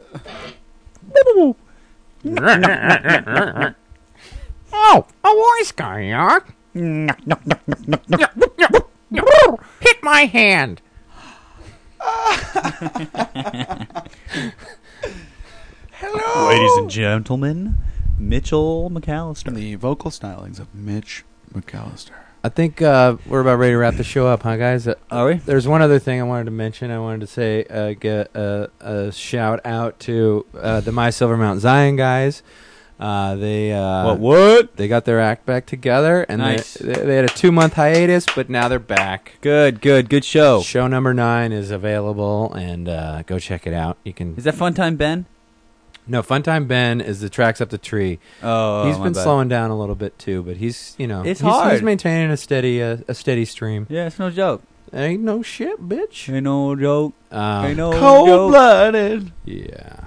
uh, Oh, a voice guy, huh? Hit my hand. Hello, Ladies and gentlemen, Mitchell McAllister. The vocal stylings of Mitch McAllister. I think uh, we're about ready to wrap the show up, huh, guys? Uh, Are we? There's one other thing I wanted to mention. I wanted to say, uh, get a, a shout out to uh, the My Silver Mount Zion guys. Uh, they uh, What? What? They got their act back together, and Nice. they, they had a two month hiatus, but now they're back. Good, good, good show. Show number nine is available, and uh, go check it out. You can. Is that Funtime Ben? No, Funtime Ben is the Tracks Up the Tree. Oh, he's my been bad. slowing down a little bit too, but he's you know It's he's, hard. He's maintaining a steady uh, a steady stream. Yeah, it's no joke. Ain't no shit, bitch. Ain't no joke. Um, Ain't no Cold joke. blooded. Yeah.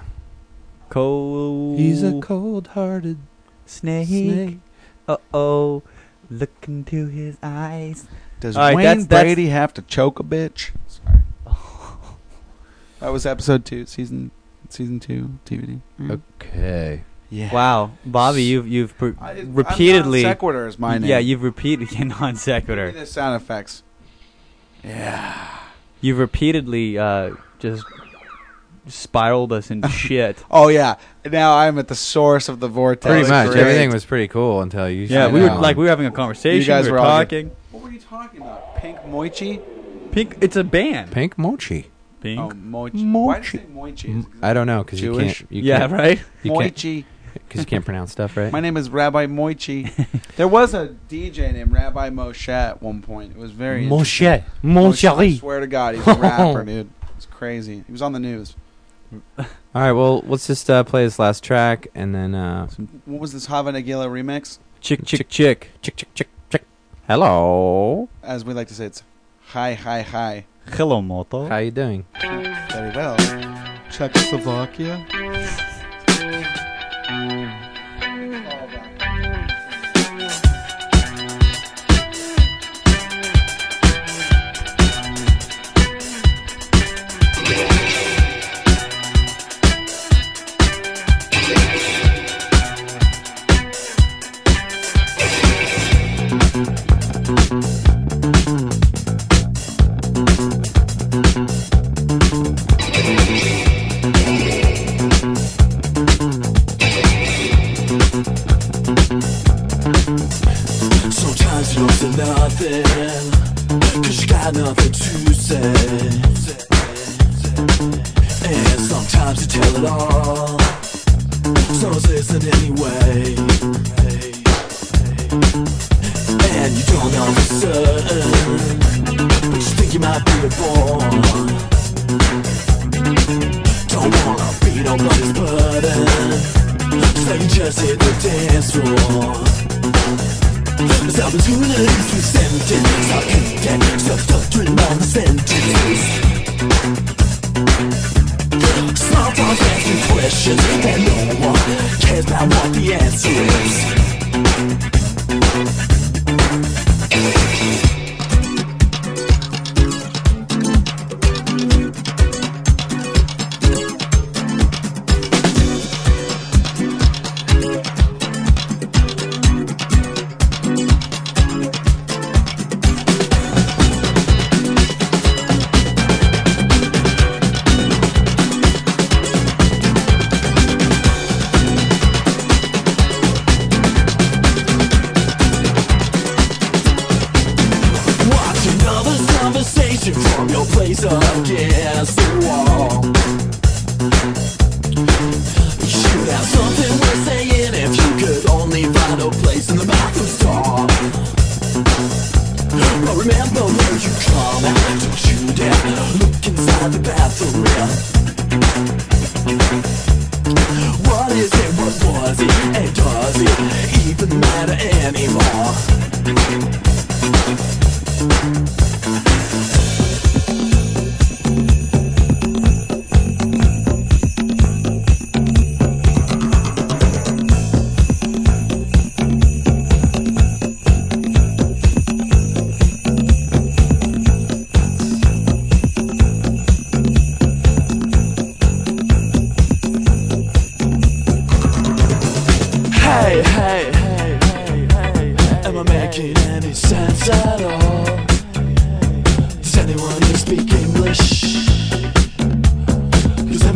Cold. He's a cold-hearted snake. snake. Uh oh. Look into his eyes. Does All right, Wayne that's- that's- Brady have to choke a bitch? Sorry. That was episode two, season season two D V D. Mm. Okay. Yeah. Wow, Bobby, you've you've per- I- I'm repeatedly. non sequitur is my name. Yeah, you've repeated non Give me sequitur. the sound effects. Yeah. You've repeatedly uh, just spiraled us in shit. Oh yeah. Now I'm at the source of the vortex. Pretty much. Great. Everything was pretty cool until you. Yeah, shut we were down. like we were having a conversation. You guys we were were all talking. What were you talking about? Pink Mochi? Pink. It's a band. Pink Mochi. Pink. Oh, Mochi. Why do you say Mochi? Is it 'cause I don't know because you Jewish? can't. You yeah, can't, right. You can't Mochi. because you can't pronounce stuff, right? My name is Rabbi Mochi. There was a D J named Rabbi Moshe at one point. It was very Moshe. interesting. Moshe. I swear to God, he's a rapper, dude. It's crazy. He was on the news. All right. Well, let's just uh, play this last track and then. Uh, What was this Hava Nagila remix? Chick, chick, chick. chick, chick, chick, chick. Hello. As we like to say, it's hi, hi, hi. Hello, Moto. How you doing? Very well. Czechoslovakia. Sometimes you don't say nothing, cause you got nothing to say. And sometimes you tell it all, so listen anyway. And you don't know for certain, but you think you might be the born. Don't wanna be nobody's burden, so you just hit the dance floor. There's opportunities to sentence. I can get self-doctrine on the sentence. Small talk asking questions, and no one cares about what the answer is.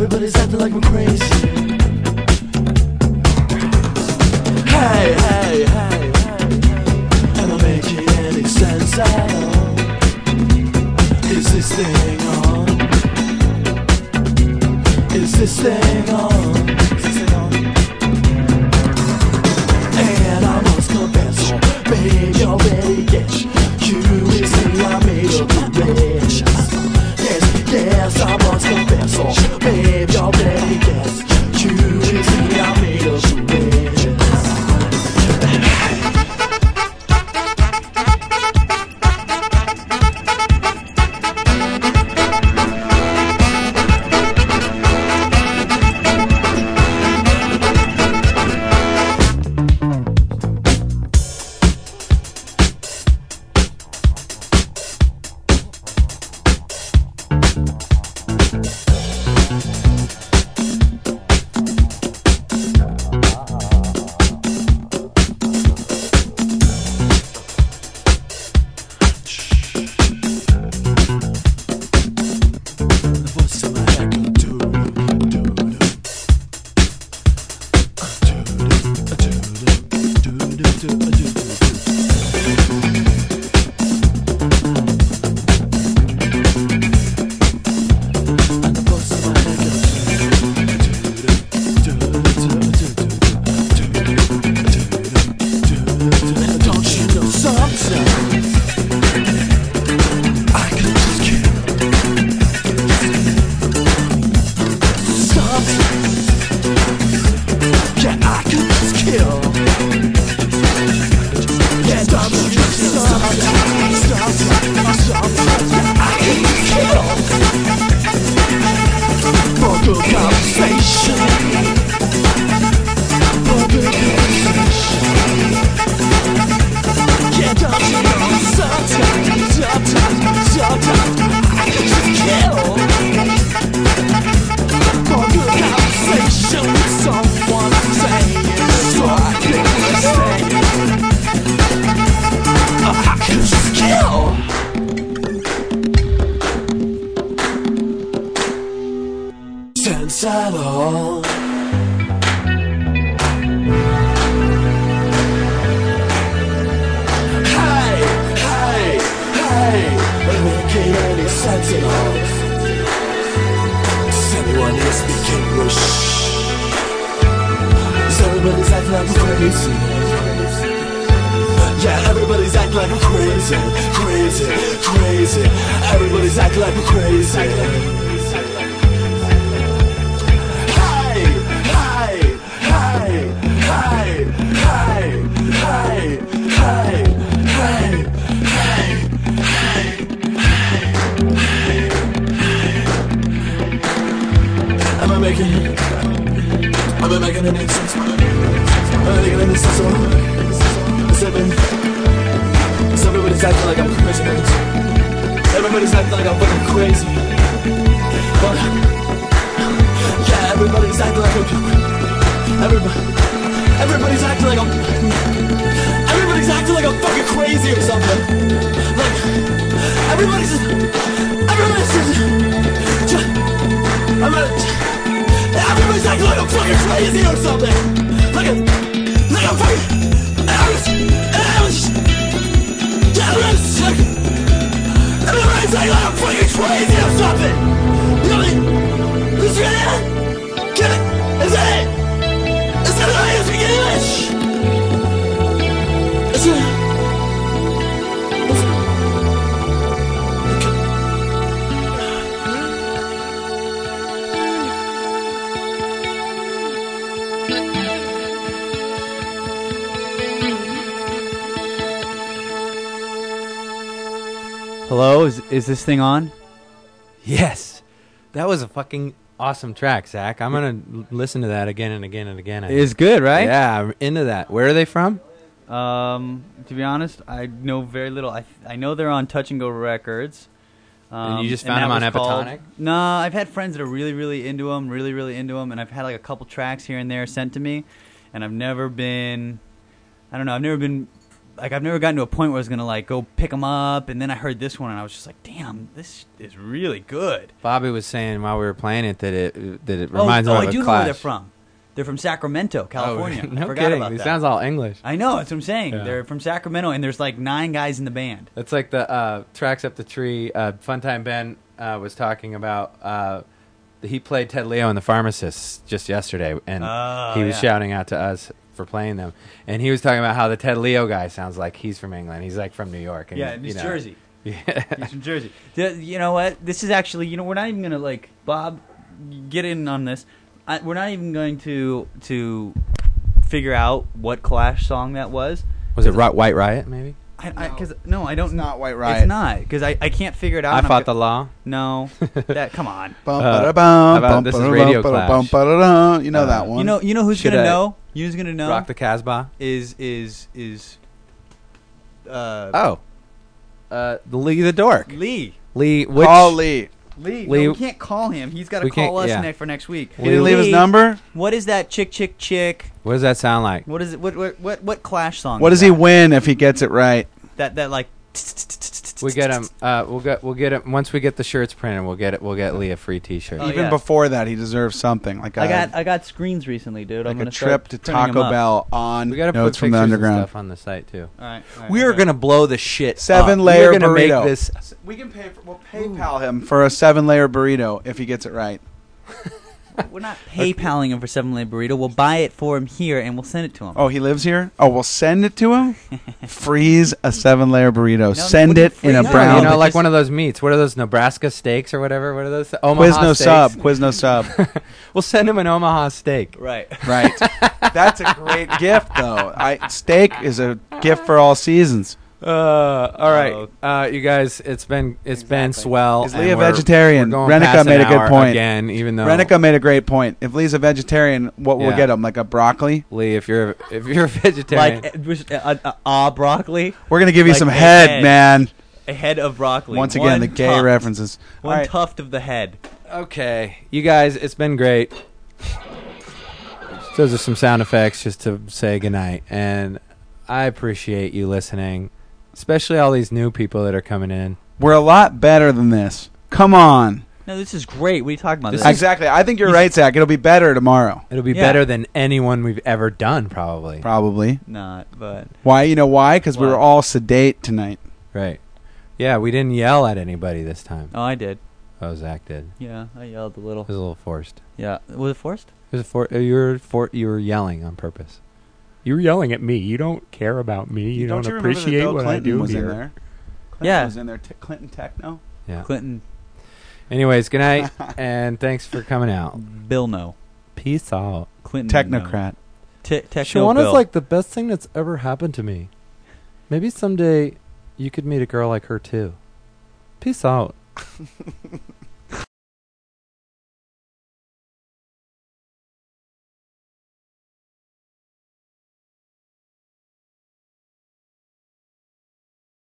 Everybody's acting like we're crazy. Hey, hey, hey, hey. Am I making any sense at all? Is this thing on? Is this thing on? Is this thing on? And I must confess, babe, you already guess. You is me, I made up the rest. Yes, yes, I must confess, babe, you already guess. You is me, I made up the rest. Hello, is is this thing on? Yes, that was a fucking awesome track, Zach. I'm gonna l- listen to that again and again and again. I It's good, right? Yeah, I'm into that. Where are they from? Um, to be honest, I know very little. I th- I know they're on Touch and Go Records. Um, And you just found that them on was called- Epitonic? No, I've had friends that are really, really into them, really, really into them, and I've had like a couple tracks here and there sent to me, and I've never been, I don't know, I've never been like I've never gotten to a point where I was gonna like go pick them up, and then I heard this one, and I was just like, damn, this is really good. Bobby was saying while we were playing it that it that it Oh, reminds oh, him I of do a know Clash. where they're from. They're from Sacramento, California. Oh, no I forgot kidding. about He that. sounds all English. I know. That's what I'm saying. Yeah. They're from Sacramento, and there's like nine guys in the band. It's like the uh, Tracks Up the Tree. Uh, Funtime Ben uh, was talking about. Uh, he played Ted Leo in The Pharmacists just yesterday, and Oh, he was yeah. shouting out to us for playing them. And he was talking about how the Ted Leo guy sounds like he's from England. He's like from New York. And, Yeah, you he's know. Jersey. Yeah. He's from Jersey. The- you know what? This is actually, you know, we're not even gonna like Bob get in on this. I, we're not even going to to figure out what Clash song that was. Was it Ri- White Riot, maybe? I, I, cause, no, I don't. It's not White Riot. It's not because I, I can't figure it out. I and I'm Fought go- the Law? No, that come on. Bum, Uh, ba-da-bum, how about bum, this is ba-da-bum, Radio ba-da-bum, Clash. ba-da-dum. You know Uh, that one. You know, you know who's Should gonna I know? Who's gonna know? Rock the Casbah? Is is is. Uh, Oh. Uh, Lee the Dork. Lee. Lee. Which, Call Lee. Lee. Lee- No, we can't call him. He's got to We can't- call us yeah. next for next week. He didn't leave his Lee, number? What is that chick, chick, chick? What does that sound like? What is it? What what what, what Clash song? What is does he that? win if he gets it right? That that like. We get him. Uh, we'll get. We'll get him once we get the shirts printed. We'll get it. We'll get Lee a free T-shirt. Oh, Even yeah. before that, he deserves something like I a, got I got screens recently, dude. I'm like a gonna trip start to printing 'em Taco up. Bell on We got to Notes put from the pictures and Underground. stuff on the site too. All right, all right, We are okay. gonna blow the shit. Seven up. layer We're gonna burrito. Make this. We can pay. For, we'll PayPal him for a seven layer burrito if he gets it right. We're not PayPaling him for seven layer burrito. We'll buy it for him here and we'll send it to him. Oh, he lives here. Oh, we'll send it to him. Freeze a seven layer burrito. Send what do you it in a freeze? brown. You know, but like just- one of those meats. What are those Nebraska steaks or whatever? What are those? Omaha Quizno steaks? sub. Quizno sub. We'll send him an Omaha steak. Right. Right. That's a great gift, though. I steak is a gift for all seasons. Uh, all right, uh, you guys. It's been it's been swell. Is and Lee a we're- vegetarian? we're going past Renica an made a good hour point. again. Even though Renica made a great point. If Lee's a vegetarian, what will Yeah. get him? Like a broccoli? Lee, if you're if you're a vegetarian, Like uh, was- uh, uh, uh, broccoli. We're gonna give you Like some a head, man. A head of broccoli. Once again, One the gay tuft. references. One All right. tuft of the head. okay, you guys, it's been great. Those are some sound effects just to say goodnight, and I appreciate you listening, especially all these new people that are coming in. We're a lot better than this. Come on. No, this is great. What are you talking about? This This- Exactly. I think you're right, Zach. It'll be better tomorrow. It'll be Yeah. better than anyone we've ever done, probably. Probably. Not, but Why? You know why? Because we Why? were all sedate tonight. Right. Yeah, we didn't yell at anybody this time. oh, I did. Oh, Zach did. Yeah, I yelled a little. It was a little forced. Yeah, was it forced? It was a for, uh, you were for, you were yelling on purpose. You're yelling at me. You don't care about me. You don't, you remember that appreciate Bill what Clinton I do was here. in there? Clinton Yeah. was in there. T- Clinton Techno. Yeah. Clinton, Anyways, good night, and thanks for coming out. Bill, no. Peace out. Clinton, Technocrat. No. Te- techno Shawana's Bill. like the best thing that's ever happened to me. Maybe someday you could meet a girl like her too. Peace out.